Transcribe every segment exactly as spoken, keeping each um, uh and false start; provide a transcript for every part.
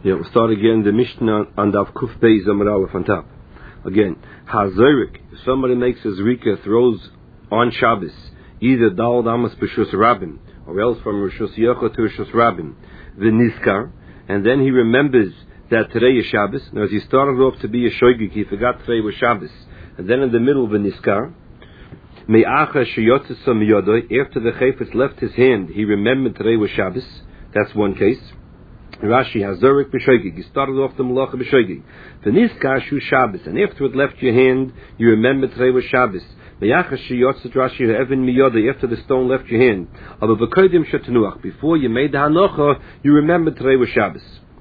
Yeah, we'll start again the Mishnah on Daf Kuf Beis Amud Aleph on top. Again, Hazorik, if somebody makes a Zrika, throws on Shabbos, either Dal Damas B'Shus Rabin, or else from Rishus Yochel to Rishus Rabin, the Niskar, and then he remembers that today is Shabbos. Now, as he started off to be a Shoigig, he forgot today was Shabbos, and then in the middle of the Niskar, Me'acha Sheyotzesa Miyodoi, after the Chayfetz left his hand, he remembered today was Shabbos. That's one case. Rashi Hazorik b'Shoigig. You started off the Malacha b'Shoigig. The Niskar Shu Shabbos, and after it left your hand, you remember today was Shabbos. Me'acha Sheyotzet Rashi Evan Miyodoi, after the stone left your hand. Aber v'kodim shetenuach, before you made the Hanocha, you remember today was Shabbos.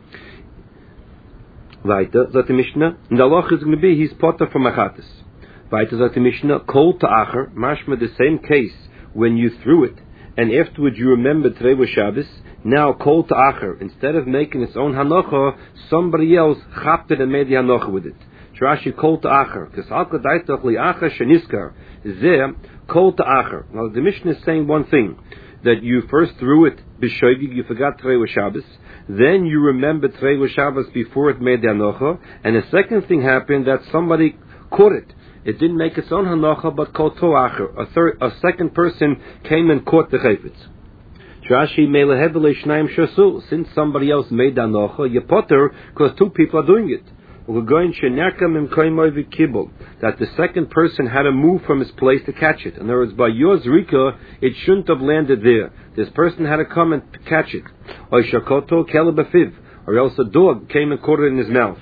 Weiter, sagt die Mishnah, and the Loch is going to be, he's potter from Achatis. Weiter, sagt die Mishnah, kol ta'acher, mashma the same case, when you threw it, and afterwards you remember today was Shabbos, now kol ta'acher, instead of making its own hanocha, somebody else chapped it and made the hanocha with it. Shrashi kol ta'acher, because alka daitach li'acher sheniskar, zeh kol ta'acher. Now the Mishnah is saying one thing, that you first threw it, b'shoigig, you forgot today was Shabbos, then you remember today was Shabbos before it made the hanocha, and the second thing happened that somebody caught it. It didn't make its own hanocha, but kol to'acher. A third, a second person came and caught the chayfetz. Rashi meilehevele shnaim shasul. Since somebody else made the hanocha, you potter because two people are doing it. We're going shenerkam im koimoy v'kibul, that the second person had to move from his place to catch it. In other words, by your zrika, it shouldn't have landed there. This person had to come and catch it. Oy shakoto kelebafiv, or else a dog came and caught it in his mouth.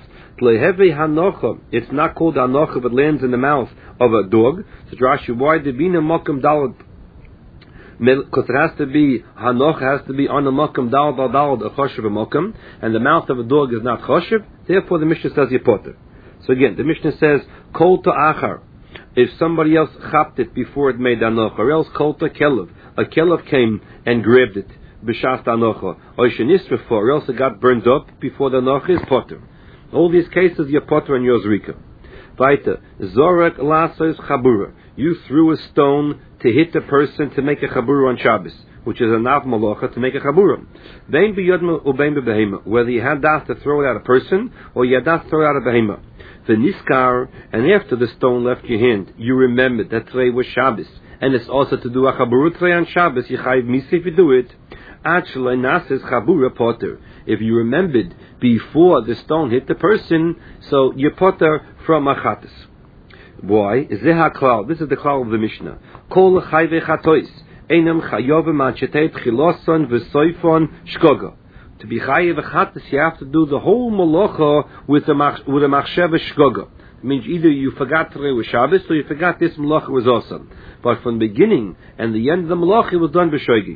It's not called hanocha, but lands in the mouth of a dog. So Rashi, why the bina makam dalad? Because it has to be hanocha, has to be on the makam dalad al dalad a choshev a makam, and the mouth of a dog is not choshev. Therefore, the Mishnah says yipoter. So again, the Mishnah says kol ta'achar. If somebody else chapped it before it made hanocha, or else kol ta'kelev, a kelev came and grabbed it b'shas hanocha, or shenisrefo, or else it got burned up before the hanocha is poter. All these cases, your potter and your zrika. Weiter, zorek lasos chabura. You threw a stone to hit the person to make a chabura on Shabbos, which is a nav malacha to make a chabura. Bein biyodma ubein bebehema. Whether you had that to throw it at a person or you had that to throw it at a behema. The niskar, and after the stone left your hand, you remembered that today was Shabbos, and it's also to do a chabura today on Shabbos. You chayiv misi if you do it. Actually, nases chabura potter. If you remembered before the stone hit the person, so you potter from achatis. Why? Zeh haklal. This is the klal of the Mishnah. Kol chayve chatois einam chayovim anchetei tchiloson v'soifon shkoga. To be chayev achatis, you have to do the whole malacha with a mach, with a machsheva shkoga. It means either you forgot today was Shabbos, or you forgot this malacha was awesome. But from the beginning and the end of the malacha, it was done b'shoigi.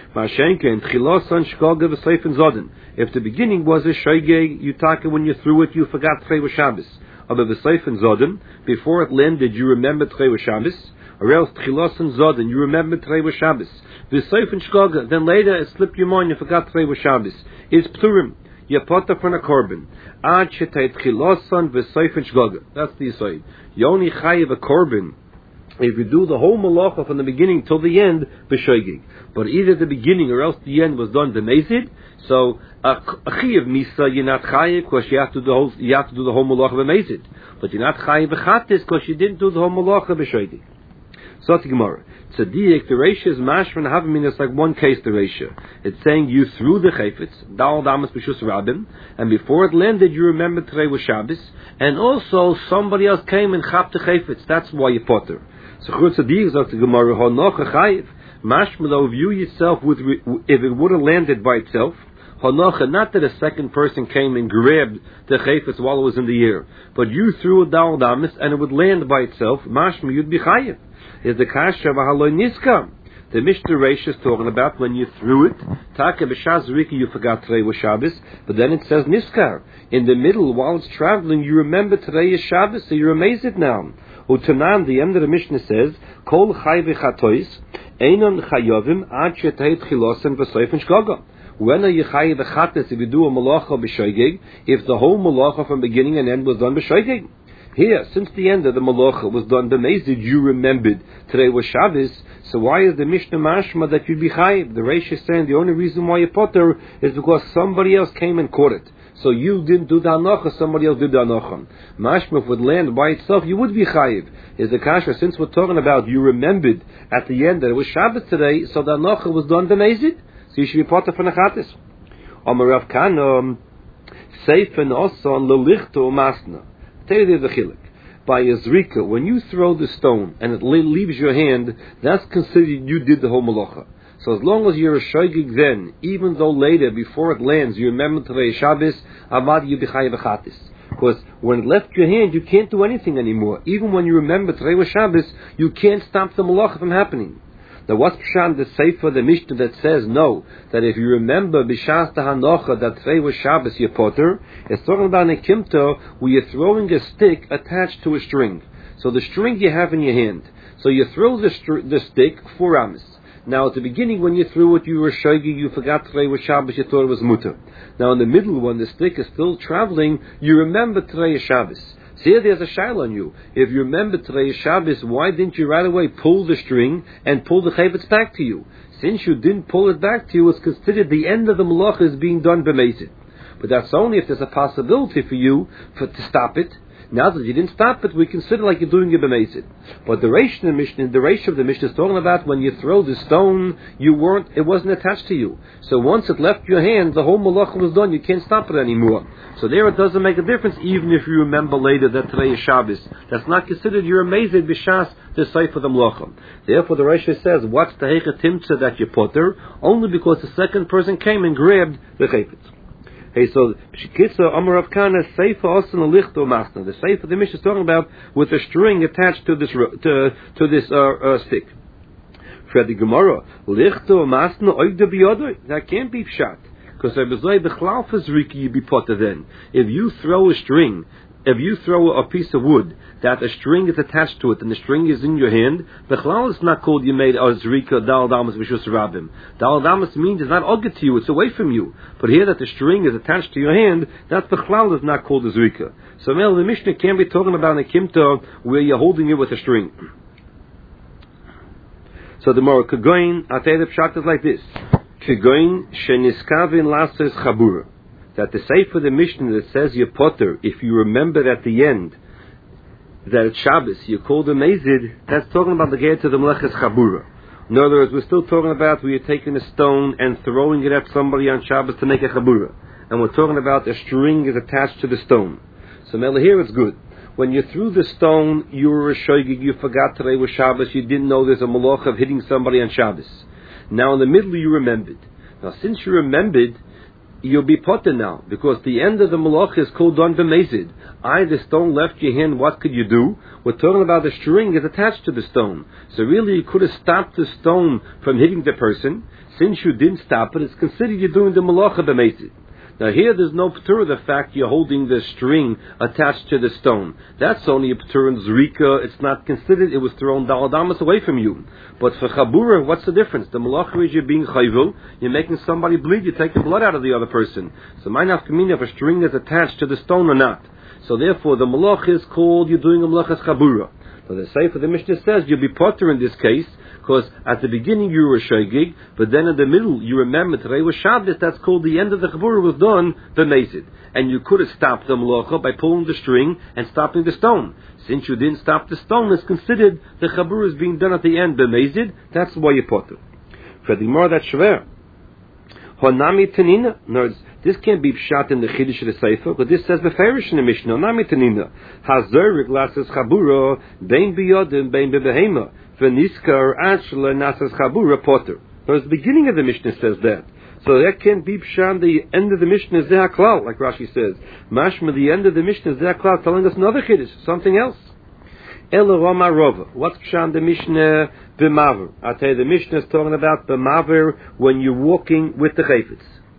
If the beginning was a shoigeg, you taka when you threw it, you forgot today was Shabbos. Aber v'seifin zoden, before it landed, you remembered today was Shabbos. Or else tchilosan zoden, you remembered today was Shabbos. V'seifin shkoga, then later it slipped your mind, you forgot today was Shabbos. Is pturim, you potter from a korban. Ad shetay tchilosan v'seifin shkoga. That's the side. You only chayiv a korban if you do the whole malacha from the beginning till the end, b'shoigig. But either the beginning or else the end was done b'mezid, so a chiyav misa, you're not chayiv because you have to do the whole, you have to do the whole malacha b'mezid. But you're not chayiv b'chatis because you didn't do the whole malacha b'shoigig. So the Gemara, tzaddik, the ratio is mashman havim, it's like one case the ratio. It's saying you threw the chayfetz, dal damas b'shus rabim, and before it landed you remembered today was Shabbos, and also somebody else came and chapped the chayfetz. That's why you potter. So Chutz Tzaddik says the Gemara, Hanocha chayiv. Mashma though, view yourself with, if it would have landed by itself, Hanocha, not that a second person came and grabbed the chayfetz while it was in the air, but you threw a dal damas and it would land by itself, Mashma, you'd be chayiv. Is the kasha v'haloi niska. The Mishnah Reish is talking about when you threw it, Taka b'shaz riki, you forgot today was Shabbos, but then it says niskar. In the middle, while it's traveling, you remember today is Shabbos, so you're amazed now. Utanan, the end of the Mishnah says, Kol chay v'chatois, einon chayovim ad shetei tchilosen v'soifen shkoga. When are you chayiv v'chates if you do a malacha b'shoigig, if the whole malacha from beginning and end was done b'shoigig? Here, since the end of the Malacha was done b'mezid, you remembered today was Shabbos, so why is the Mishnah mashma that you'd be chayiv? The Reish is saying the only reason why you potter is because somebody else came and caught it. So you didn't do the hanacha, somebody else did the hanacha. Mashma, if it would land by itself, you would be chayiv. Is the kasha, since we're talking about you remembered at the end that it was Shabbos today, so the hanacha was done b'mezid, so you should be potter for nechatis. Amar Rav Kana, seifen oson lelichto masna. Tell you there's a chilek. By a zrika, when you throw the stone and it leaves your hand, that's considered you did the whole malacha. So as long as you're a shoygig then, even though later, before it lands, you remember today Shabbos, amad you b'chayev v'chatis. Because when it left your hand, you can't do anything anymore. Even when you remember today was Shabbos, you can't stop the malacha from happening. Now what's Pshan the Sefer, the Mishnah that says no, that if you remember B'shas Hanocha that today was Shabbos, you potter, it's talking about a kimto where you're throwing a stick attached to a string. So the string you have in your hand. So you throw the, str- the stick four amos. Now at the beginning when you threw it, you were shogi, you forgot today was Shabbos, you thought it was mutter. Now in the middle, when the stick is still traveling, you remember today is Shabbos. So here there's a shaila on you. If you remember today is Shabbos, why didn't you right away pull the string and pull the chayvetz back to you? Since you didn't pull it back to you, it's considered the end of the malacha is being done b'mezid. But that's only if there's a possibility for you for to stop it. Now that you didn't stop it, we consider like you're doing it b'mezid. But the reish of the Mishnah, the reish of the Mishnah is talking about when you throw the stone, you weren't, it wasn't attached to you. So once it left your hand, the whole malacha was done. You can't stop it anymore. So there it doesn't make a difference, even if you remember later that today is Shabbos. That's not considered you're amazed b'shas the sefer the malacha. Therefore, the reish says, what's the heicha timtza that you potter? Only because the second person came and grabbed the chayvetz. Hey, so Shikitza Amar Rav Kana Seifa Osan Lichto Masna. The Seifa the Mishnah is talking about with a string attached to this to to this uh, uh, stick. For the Gemara, Lichto Masna Oigda Biyodoi. That can't be pshat because Rebezoi Bechlaufas Riki you be potter then. If you throw a string, if you throw a piece of wood that a string is attached to it and the string is in your hand, the chalal is not called you made as Zrika Dal Damas Vishus Rabim. Dal Damas means it's not ogget to you, it's away from you. But here that the string is attached to your hand, that the chalal is not called a Zrika. So Mel, the Mishnah can't be talking about a kimta where you're holding it with a string. So the more Kagoin, I tell you the pshat is like this. Kagoin Sheniskavin Lases Chabura. That the Sefer the Mishnah that says you potter, if you remember at the end that it's Shabbos, you call the Mezid, that's talking about the gate to the Meleches Chabura. In other words, we're still talking about where you're taking a stone and throwing it at somebody on Shabbos to make a Chabura. And we're talking about a string is attached to the stone. So Mela, here it's good. When you threw the stone, you were a shoygig, you forgot today was Shabbos, you didn't know there's a malach of hitting somebody on Shabbos. Now in the middle you remembered. Now since you remembered, you'll be potter now, because the end of the malach is called don b'mezid. I, the stone left your hand, what could you do? We're talking about the string is attached to the stone. So really you could have stopped the stone from hitting the person. Since you didn't stop it, it's considered you're doing the malach b'mezid. Now here there's no p'tur of the fact you're holding the string attached to the stone. That's only a p'tur in zrika. It's not considered, it was thrown daladamas away from you. But for chabura, what's the difference? The malacha is you're being chayvul, you're making somebody bleed, you're taking blood out of the other person. So my nafkamina if a string is attached to the stone or not. So therefore the malacha is called you're doing a malachas chabura. So the Sefer the Mishnah says you'll be potter in this case, because at the beginning you were a shoygig, but then in the middle you remember today was Shabbos, that's called the end of the Chabura was done, b'mezid. And you could have stopped the malacha by pulling the string and stopping the stone. Since you didn't stop the stone, it's considered the Chabura is being done at the end, b'mezid, that's why you potter. For the more that's shver. Honami Tanina. No, this can't be pshat in the Chiddush of the Sefer, but this says beferish in the Mishnah. Honami Tanina. Hazer glasses Chabura, bein biyodim, bein bebehema. V'niskar ashla nasas Chabura potter. Now, the beginning of the Mishnah says that. So that can't be pshat. The end of the Mishnah is zeh haklal, like Rashi says. Mashma, the end of the Mishnah is zeh haklal, telling us another Chiddush, something else. Ela Roma Rova. What's pshat the Mishnah? B'maver. I tell you, the Mishnah is talking about b'maver when you're walking with the chayfetz.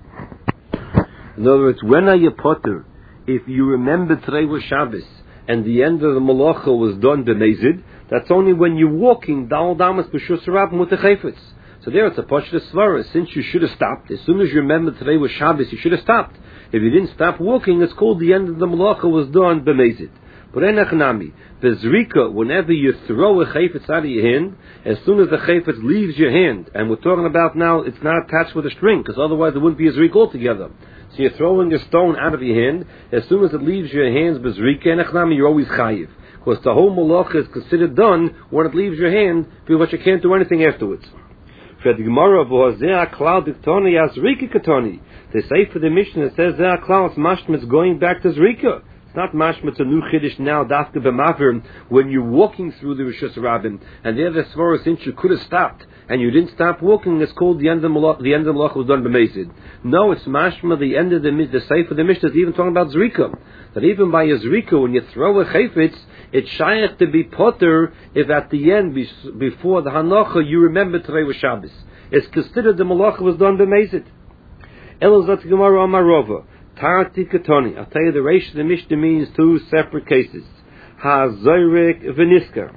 In other words, when are you potter? If you remember today was Shabbos and the end of the malacha was done b'mezid, that's only when you're walking dal damas b'shus rabim with the chayfetz. So there it's a pashta svara. Since you should have stopped, as soon as you remember today was Shabbos, you should have stopped. If you didn't stop walking, it's called the end of the malacha was done b'mezid. But enachnami, the zrika, whenever you throw a chayfetz out of your hand, as soon as the chayfetz leaves your hand, and we're talking about now, it's not attached with a string, because otherwise there wouldn't be a zrika altogether. So you're throwing a stone out of your hand, as soon as it leaves your hands, bezrika, enachnami, you're always chayiv. Because the whole malacha is considered done when it leaves your hand, because you can't do anything afterwards. They say for the Mishnah, it says Zeh HaKlal, it's mashma, it's going back to Zrika. It's not mashma, it's a new chiddush now, dafka b'mavir, when you're walking through the Rishus Rabbim, and there the Svara, since you could have stopped, and you didn't stop walking, it's called the end of the malach, the end of the malach was done b'mezid. No, it's mashma, the end of the, the Sefer the Mishnah is even talking about Zrika. That even by a Zrika, when you throw a chayfetz, it's shaykh to be potter if at the end, before the Hanocha, you remember Terei Shabbos. It's considered the malacha was done b'mezid. Elazat Gemara Amarova, Tarti Katoni. I'll tell you the Reish of the Mishnah means two separate cases. Ha-Zoyrek V'niskar.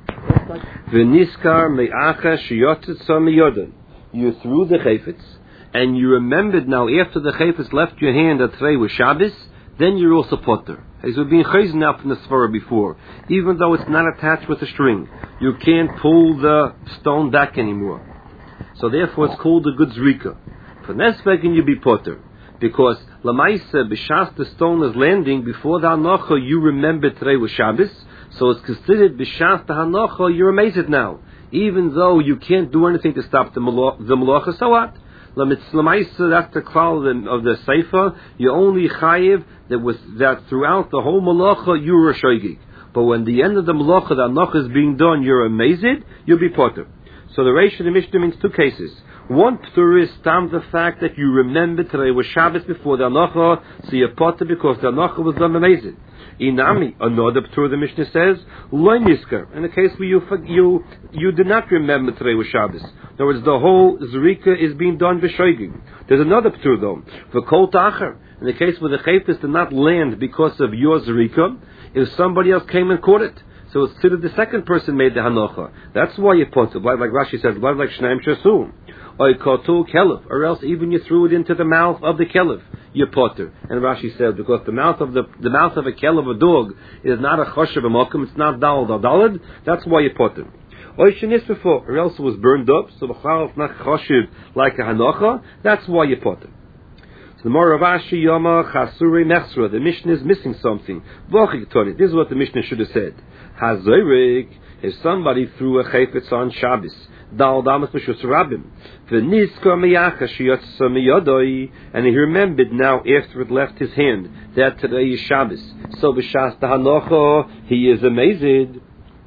V'niskar me'acha shiyotzitza miyodan. You threw the chayfetz, and you remembered now after the chayfetz left your hand at Terei was Shabbos, then you're also potter. As we've been chayzen now from the Svara before, even though it's not attached with a string, you can't pull the stone back anymore. So therefore it's called a good zrika. For nesvegen you be potter, because lamaisa b'shas the stone is landing before the hanocha you remember Terei was Shabbos, so it's considered b'shas the hanocha you're amazed now, even though you can't do anything to stop the malacha. The malacha, so what? Lamaisa, that's the klal of the Sefer. You only chayiv that was that throughout the whole malacha you were a shoygig, but when the end of the malacha the hanocha is being done, you're amazed, you'll be potter. So the Reish of the Mishnah means two cases. One p'tur is tam the fact that you remember today was Shabbos before the Hanocha, so you're potter because the Hanocha was done amazing. Inami, another p'tur the Mishnah says, loy nisker, in the case where you you you did not remember today was Shabbos. In other words, the whole zrika is being done b'shoigig. There's another p'tur though, for kol ta'acher, in the case where the chayfetz did not land because of your zrika, if somebody else came and caught it. So it's considered the second person made the hanocha. That's why you put it. Like Rashi says, like shnaim shasum, or kotu kelef, or else even you threw it into the mouth of the kelef. You potter. And Rashi says because the mouth of the the mouth of a kelef, a dog, is not a choshev amokum. It's not dalad or dalad. That's why you potter. Or shenis before, or else it was burned up. So the chal is not choshev like a hanocha. That's why you potter. So the more Ravashi Yoma Chasuri Mechsra, the Mishnah is missing something. This is what the Mishnah should have said. Hazorik, if somebody threw a chayfetz on Shabbos, Dal Damas Meshus Rabbim, V'niskar Meyacha Shiyotza Miyodoi, and he remembered now after it left his hand that today is Shabbos. So b'shas Hanocha, he is amazed.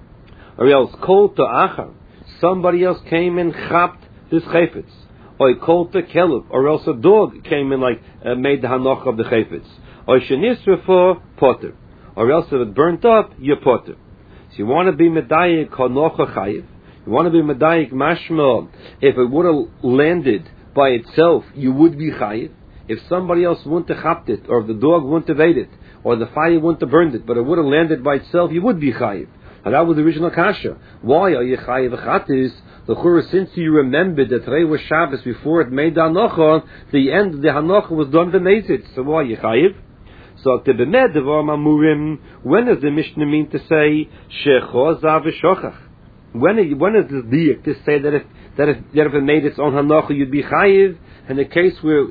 Or else Kol Ta'achar, somebody else came and chapped this chayfetz. Or called the kelub, or else a dog came and like uh, made the hanoch of the chayfetz. Or shenisra for potter, or else if it burnt up, you potter. So you want to be medayik hanocha chayiv. You want to be medayik mashma. If it would have landed by itself, you would be chayiv. If somebody else wouldn't have chapped it, or if the dog wouldn't have ate it, or the fire wouldn't have burned it, but it would have landed by itself, you would be chayiv. And that was the original kasha. Why are you chayiv chatis? The chura, since you remembered that Terei was Shabbos before it made the hanocha, the end of the hanocha was done b'mezid. So why are you chayiv? So to b'med devar mamurim. When does the Mishnah mean to say shechoza v'shochach? When when is this diak to say that if that if that if it made its own hanocha you'd be chayiv? In the case where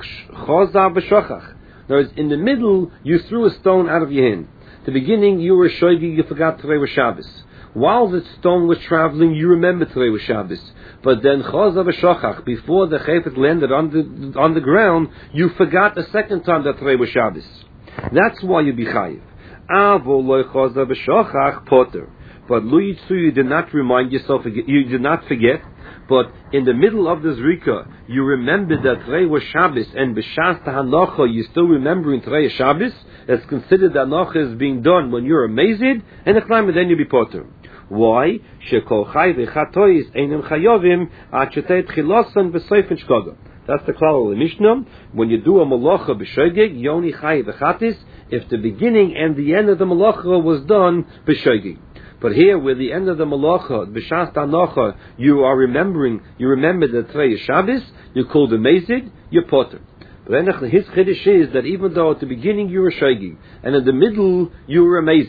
choza v'shochach, in other words, in the middle you threw a stone out of your hand. At the beginning you were shoigi, you forgot Terei was Shabbos. While the stone was traveling, you remember Terei was Shabbos. But then Chazav Shochach, before the chayfetz landed on the on the ground, you forgot a second time that Terei was Shabbos. That's why you be chayiv. Avo loy Chazav Shochach potter. But Lu Yitzu, you did not remind yourself, you did not forget. But in the middle of the Zrika, you remembered that Terei was Shabbos, and b'shas hanocha, you still remembering Terei Shabbos. It's considered that hanocha is being done when you're amazed, and the climate then you be potter. Why? Shekol chay v'chatois einem chayovim achetei tchilosan v'soifen shkoga. That's the klal of the Mishnah. When you do a malacha b'shoigig, you only chay v'chatis if the beginning and the end of the malacha was done b'shoigig. But here, where the end of the malacha, b'shas hanocha, you are remembering, you remember that Terei is Shabbos, you call the mezid, you potter. But then his chiddush is that even though at the beginning you were shoigig, and in the middle you were amazed,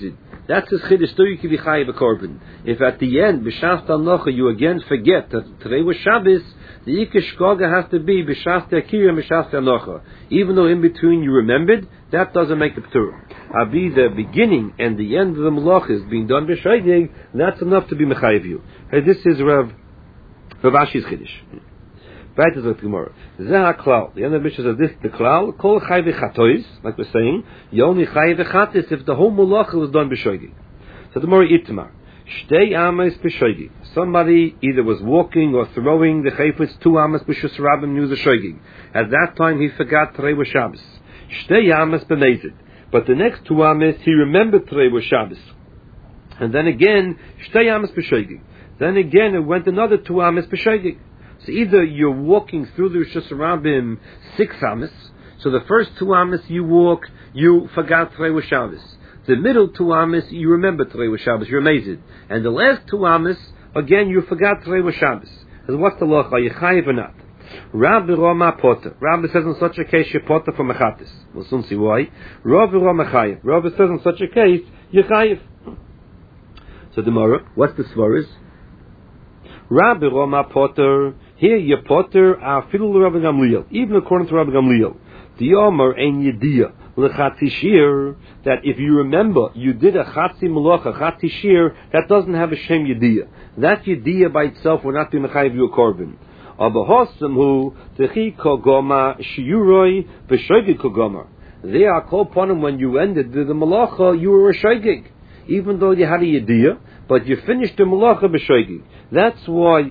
That's his chiddush. Still, you can be chayiv a korban. If at the end b'shas hanocha you again forget that today was Shabbos, the ikish shkoga has to be b'shas akira and b'shas hanocha. Even though in between you remembered, that doesn't make the p'tur. Abi the beginning and the end of the malach is being done b'shoigig. That's enough to be mechayiv you. Hey, this is Rav Rav Ashi's chiddush. Right as the Gemara. Zeh klal. The end of the Mishnah says this: the klal kol chayiv chatois, like we're saying, you only chayiv chatis if the whole malacha was done b'shoigig. So the Gemara itmar shtei amas b'shoigig. Somebody either was walking or throwing the chayfetz two amas b'shus rabim use a shoigig. At that time he forgot Terei was Shabbos. Shtei amas b'mezid. But the next two amas he remembered Terei was Shabbos. And then again shtei amas b'shoigig. Then again it went another two amas b'shoigig. So either you're walking through the Rosh Hashanah six amas, so the first two amas you walk, you forgot Terei was Shabbos. The middle two amas, you remember Terei was Shabbos, you're amazed. And the last two amas, again, you forgot Terei was Shabbos. So what's the law? Are you chayiv or not? Rabbi Roma Potter. Rabbi says in such a case, you're potter from Mechatis. We'll soon see why. Rabbi Roma chayiv. Rabbi says in such a case, you're chayiv. So the Gemara, what's the svaris? Rabbi Roma Potter. Here, you're potter, afilu Rabbi Gamliel. Even according to Rabbi Gamliel. The Omer ein yediyah. L'chatzi shir, that if you remember, you did a chatzi malacha, chatzi shir, that doesn't have a shem yediyah. That yediyah by itself will not be mechayiv you a korban. Abahosam hu techi kogoma shiuroi v'shoigig kogoma. They are called upon him when you ended the, the malacha, you were a shoigig, even though you had a yediyah, but you finished the malacha b'shoigig. That's why.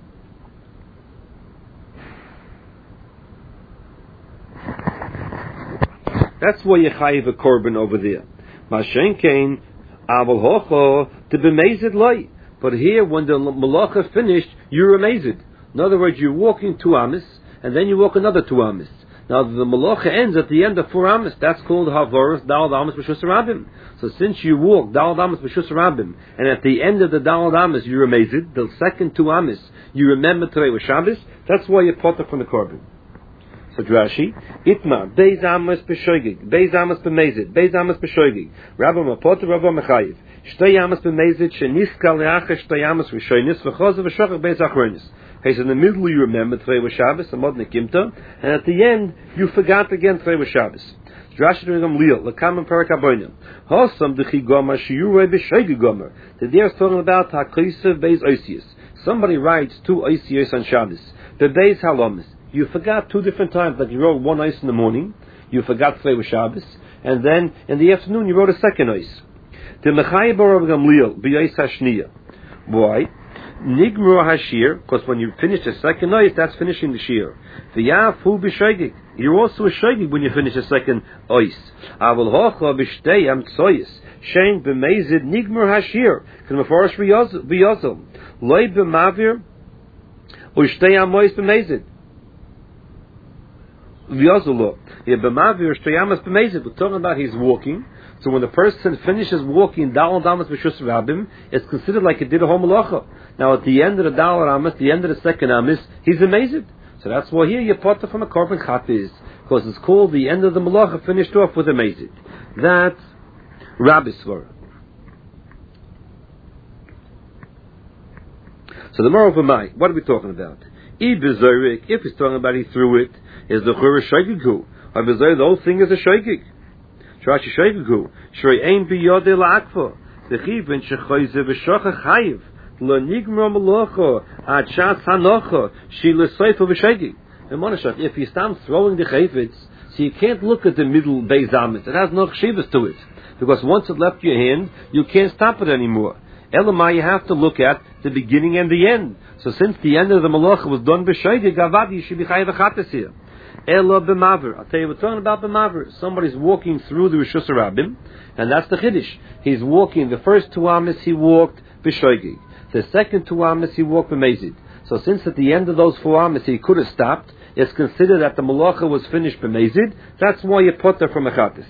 That's why you chayiv a korban over there. Mashenkein aval hocho to be mazed light. But here, when the malacha finished, you're amazed. In other words, you're walking two amas, and then you walk another two amas. Now the malacha ends at the end of four amas. That's called havaras dalad amas b'shus rabim. So since you walk dalad amas b'shus rabim, and at the end of the dalad amas you're amazed, the second two amas you remember Terei was Shabbos. That's why you're potter from the korban. So Rashi, Itmar, Beis Amos b'shoigig, Beis Amos b'mezid, Beis Amos b'shoigig, Rabbi Mapoter, Rabbi Mechayiv, Shtei Amos b'mezid, Sheniska le'acha Shtei Amos v'shoinis, v'chozav v'shachar Beis Achronis. He says in the middle you remember Terei was Shabbos, Amod Nekimta, and at the end you forgot again Terei was Shabbos. Rashi doing Gamliel, Lekam and Perak Abonim, Hosam dechi gomer shiurei b'shoigig gomer. Today is talking about Hakosev Beis Oisius. Somebody writes two Oisius on Shabbos. The Beis Halomis. You forgot two different times, like you wrote one ice in the morning, you forgot Terei was Shabbos, and then in the afternoon you wrote a second ice. The Mechayiv of Gamliel, b'yais hashniya. Why? Nigmur hashir, because when you finish the second ice, that's finishing the shir. V'yaf hu b'shoigig. You're also a shoigig when you finish the second ice. Aval hocha b'shtei am tsoyis. Shein b'mezid nigmur hashir. Because meforish b'yozel. Loi b'mavir, u'shtei am mois b'mezid. We're talking about he's walking. So when the person finishes walking, Dal Damas B'Shus Rabim, it's considered like he did a whole malacha. Now at the end of the Dal Ramas, the end of the second Amis, he's amazed. So that's why here you potter from a korban chatis, because it's called the end of the malacha finished off with amazed. That's Rabbi Svara. So the moral of Mai, what are we talking about? If he's talking about he threw it, is the chura shaygigu. The whole thing is a shaygig. Shrashi shaygigu. Shrei ein biyodei la'akva. The chivin shechoyze v'shocha chayiv. Lo nigmar malacha ad shas hanocha shi l'soifa v'shaygig. And Monashach, if he starts throwing the chayvitz, so you can't look at the middle beis amis. It has no chshivas to it. Because once it left your hand, you can't stop it anymore. Elamai, you have to look at the beginning and the end. So since the end of the malacha was done b'shaygig, avad, you should be chayiv achates here. Ela b'maver. I'll tell you, we're talking about b'maver. Somebody's walking through the Rishus Rabim, and that's the chiddush. He's walking. The first two amis he walked b'shoigig. The second two amis he walked b'mezid. So since at the end of those four amis he could have stopped, it's considered that the malacha was finished b'mezid. That's why you put there from achatis.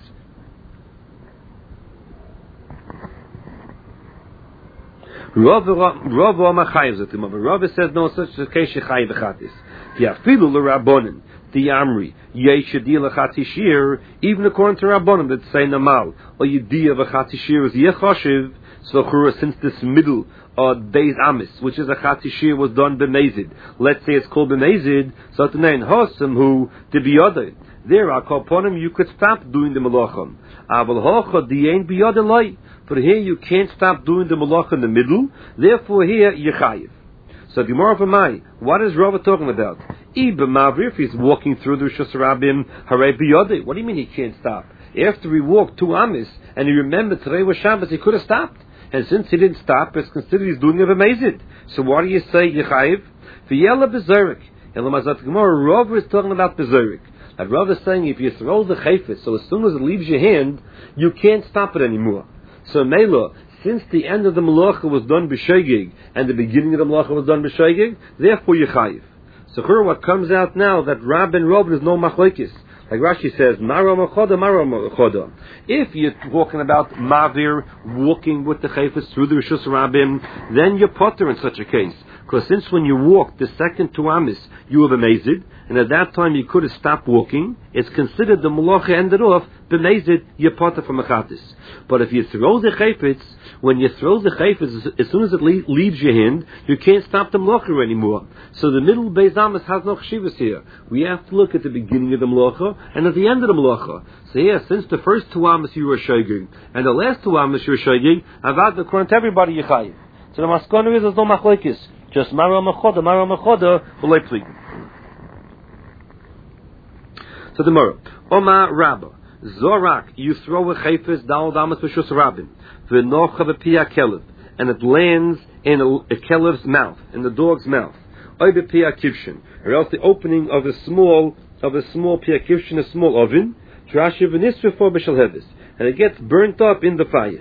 Rav says no such a case shechayiv achatis. Yafilu l'rabonin. the Amri, Yeshadil Chatishir, even according to Rabbanim that say Namal, or Yediyah Chatishir is Yechoshiv, so since this middle uh, Beis Amis, which is a Chatishir, was done b'mezid, let's say it's called b'mezid, so to name Hosam who to be other. There are Kalponim, you could stop doing the Malachim. Aval Hocha, the ain't be other light. But here you can't stop doing the Malach in the middle, therefore here Yechayiv. So Gemara of Amai, what is Rava talking about? Iba Mavir, if he's walking through the Rishus Rabbim, Harei Biyodeh. What do you mean he can't stop? After he walked two Amis, and he remembered today was Shabbos, he could have stopped. And since he didn't stop, it's considered he's doing it amazing. So why do you say Yechayiv? V'yela Bezerik. Elamazat Gemara, Rava is talking about Bezerik. And Rava is saying if you throw the chayfetz, so as soon as it leaves your hand, you can't stop it anymore. So Mela, since the end of the malacha was done b'shegeg and the beginning of the malacha was done b'shegeg, therefore you chayiv. So here what comes out now that Rab and Rov is no machlokes. Like Rashi says, Mara Machoda, Mara Machoda. If you're talking about Mavir walking with the chayfetz through the Rishus Rabbim, then you're potter in such a case. Because since when you walked the second two Amis, you were b'mezid, and at that time you could have stopped walking, it's considered the malacha ended off, b'mezid, you're potter from Mechatis. But if you throw the chayfetz, when you throw the chayfetz, as soon as it le- leaves your hand, you can't stop the malacha anymore. So the middle Beis Amis has no chshivas here. We have to look at the beginning of the malacha and at the end of the malacha. So here, since the first two Amis you were shogig, and the last two Amis you were shogig, avad according to everybody you chayiv. So the maskana is there's no machlokes. Just Mara Machoda, Mara Machoda, V'loi Pligim. So the Mara, Oma Rabba, Zorak, you throw a chayfetz dal damas b'shus rabbim, v'nocha b'pia kelev, and it lands in a, a kelev's mouth, in the dog's mouth, oy b'pia kivshin, or else the opening of a small, of a small pia kivshin, a small oven, trashiv v'nisrefo b'shel heves, and it gets burnt up in the fire.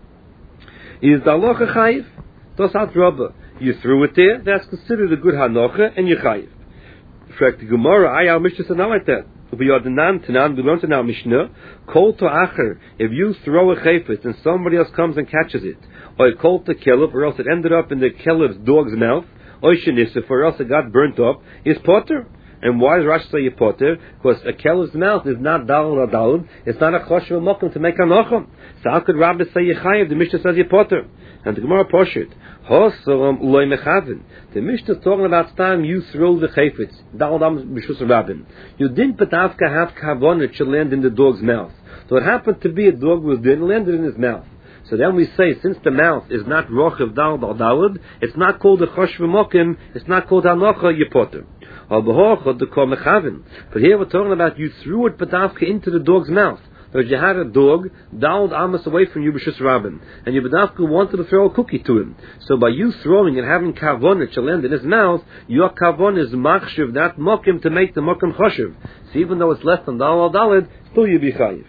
Is the halacha chayiv? Tosat Rabba. You threw it there, that's considered a good hanocha, and you chayiv. Frek the Gemara, I our Mishnah said not like that. We are the nan tanan, we learned in our Mishnah, kol to acher, if you throw a chayfetz and somebody else comes and catches it, or kol to kelev, or else it ended up in the kelev's dog's mouth, or shenisif, or else it got burnt up, is potter. And why does Rashi say you potter? Because a kelev's mouth is not dalad or dalad, it's not a choshev mokum to make a nocham. So how could Rabbi say you chayiv? The Mishnah says you potter. And the Gemara poshit. Hosalam loy mechavin. The Mishnah is talking about time you throw the chayfetz. Daldam b'shus rabbin. You didn't betavka have kavon to land in the dog's mouth. So it happened to be a dog was there and landed in his mouth. So then we say, since the mouth is not rochev dalad or dalad, it's not called a choshev mokim. It's not called hanocha yipoter. But here we're talking about you threw it betavka into the dog's mouth. Because you had a dog, daled amas away from you, b'shus rabbin, and your bedavka wanted to throw a cookie to him. So by you throwing and having kavon that shall land in his mouth, your kavon is machshiv, that mokim to make the mokim choshev. So even though it's less than dalal dalid, still you be chayiv.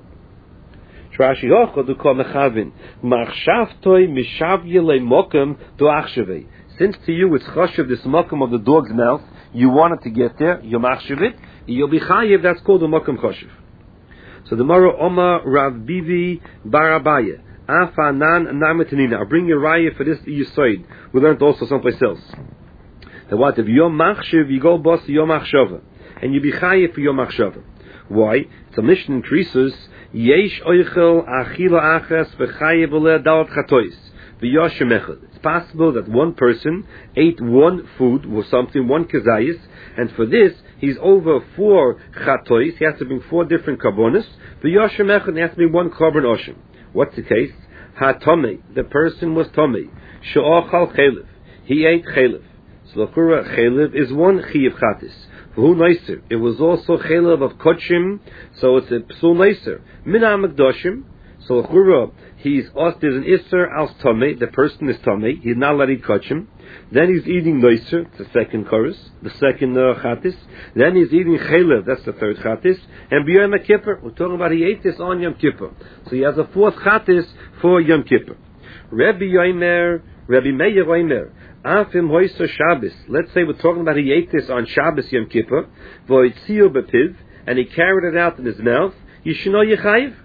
Trashi hocha du kol mechavin, machshavtoi mishavye le mokim do achshevei. Since to you it's choshev, this mokim of the dog's mouth, you wanted to get there, you machshiv it, you'll be chayiv, that's called a mokim choshev. So the Mara Oma Rav Bivi Barabaya Afanan Namatanina. I'll bring you raya for this Yisoid. We learned also someplace else. That what if Yom Machshav you go boss Yom Machshava and you be chayiv for Yom Machshava. Why? It's a mission increases Yesh Oichel Achila Achas V'chayiv Oleh Dalat Chatois V'Yoshem Echad. It's possible that one person ate one food or something, one kazayis, and for this he's over four chatois. He has to bring four different karbonis. The yoshem echad has to bring one carbon oshim. What's the case? Ha tomei. The person was tomei. She'ochal chelev. He ate chelev. So l'chura chelev is one chiyav chatis. V'hu noiser. It was also chelev of kodshim. So it's a psul noiser. Mina mekdoshim. So l'chura he's os there's an iser als tomei. The person is tomei. He's not allowed to eat kodshim. Then he's eating noiser, the second chorus, the second uh, chatis. Then he's eating chelev, that's the third chatis. And b'yom Kippur, we're talking about he ate this on Yom Kippur. So he has a fourth chatis for Yom Kippur. Rabbi Yomer, Rabbi Meir Yomer, Afim hoyser Shabbos. Let's say we're talking about he ate this on Shabbos Yom Kippur, v'oitzio bepiv, and he carried it out in his mouth. Yishno yechayiv.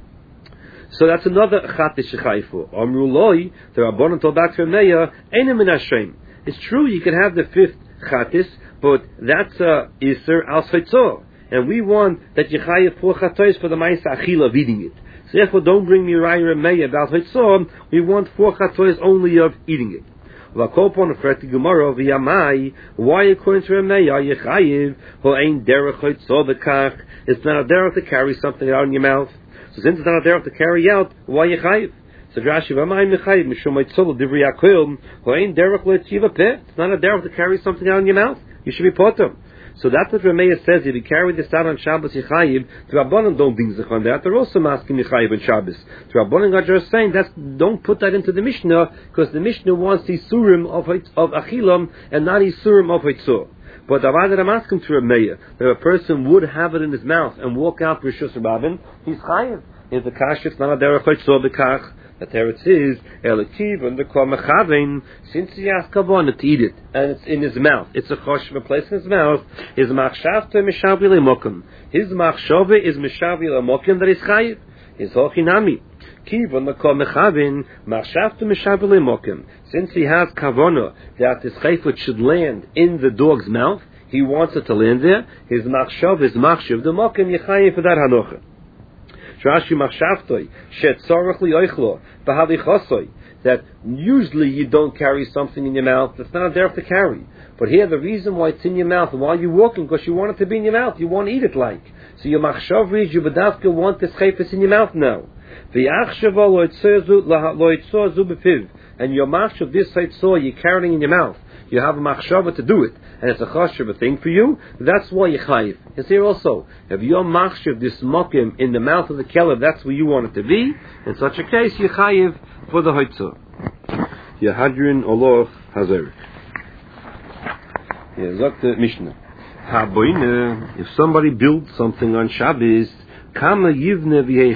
So that's another chatis shechayfu. Amru loi, the Rabbanan told back to Meir, Einem min Hashem. It's true you can have the fifth chatis, but that's a iser al soitzor, and we want that you chayiv four chatois for the ma'isa achila of eating it. So therefore, don't bring me raya remei about soitzor. We want four chatois only of eating it. Vakopon afreti gemara v'yamai. Why according to remei are you chayiv who ain't derech soitzor v'kach? It's not a derech to carry something out in your mouth. So since it's not a derech to carry out, why you chayiv? So Rashi, v'amai mechayiv mishum meitzol divrei akwil who ain't derech le'tziva peh. It's not a derech to carry something out in your mouth. You should be potter. So that's what Rameya says. If you carry this out on Shabbos Yechayiv, the Rabbanan don't think on that. They're also asking Yechayiv on Shabbos. The Rabbanan are just saying that's don't put that into the Mishnah because the Mishnah wants the Isurim of of Achilam and not Isurim of Hitzor. But the Avad I'm asking to Rameya that a person would have it in his mouth and walk out Rishus Rabbin, he's Chayiv. If the Kash is not a derech Hitzor B'kach. That there it is, Elikiv and the Kol Mechavein, since he has kavanah to eat it, and it's in his mouth, it's a choshev, a place in his mouth, his machshavta mishavi lemokim. His machshava is mishavi lemokim that is chayiv. His hochinami. Kiv and the Kol Mechavein, machshavta mishavi lemokim. Since he has kavanah that his chayfut should land in the dog's mouth, he wants it to land there, his machshav is machshav, the mokim yechayiv for that hanocha. Rashi machshavtoi shetzorach liyoichlo b'halichosoi, that usually you don't carry something in your mouth that's not there to carry. But here the reason why it's in your mouth while you're walking, because you want it to be in your mouth, you want to eat it like. So your machshav reads you bedavka want this chayfus in your mouth now. V'yachshavo lo yitzor zu b'piv, and your machshav this yitzor you're carrying in your mouth. You have a machshava to do it, and it's a chashav thing for you. That's why you chayiv. It's here also. If your machshav this mokim in the mouth of the kelev, that's where you want it to be. In such a case, you chayiv for the hoitzah. Yehadrin Olof Hazer. Here, sagt the Mishnah. Haboine, if somebody builds something on Shabbos, kama yivne v'yei